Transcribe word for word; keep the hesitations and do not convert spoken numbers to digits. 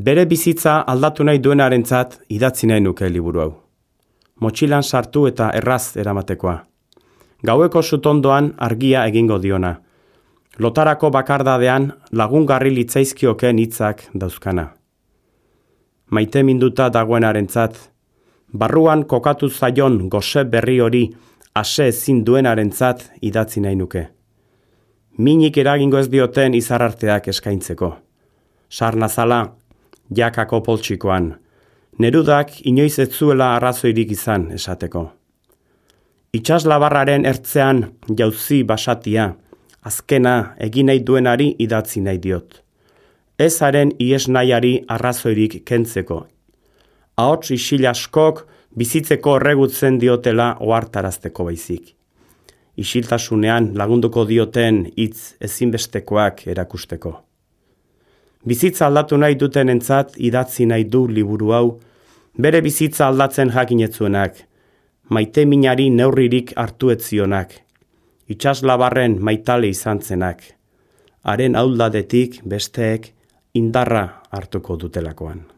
Bere bizitza aldatu nahi duenarentzat idatzi nahi nuke liburu hau. Motxilan sartu eta erraz eramatekoa. Gaueko sutondoan argia egingo diona. Lotarako bakardadean lagungarri litzaizkioken hitzak dauzkana. Maite minduta dagoenarentzat, barruan kokatu zaion gose berri hori ase ezin duenarentzat idatzi nahi nuke. Minik eragingo ez dioten izararteak eskaintzeko. Sarnazala, jakako poltsikoan, nerudak inoiz ez zuela arrazoirik izan esateko. Itsaslabarraren ertzean jauzi basatia, azkena egin nahi duenari idatzi nahi diot. Ez haren ies nahiari arrazoirik kentzeko. Ahots isil askok bizitzeko horregutzen diotela ohartarazteko baizik. Isiltasunean lagunduko dioten hitz ezinbestekoak erakusteko. Bizitza aldatu nahi dutenentzat idatzi nahi du liburu hau, bere bizitza aldatzen jakinetzuenak, maite minari neurririk hartu etzionak, itsaslabarren maitale izan zenak, haren auldadetik besteek indarra hartuko dutelakoan.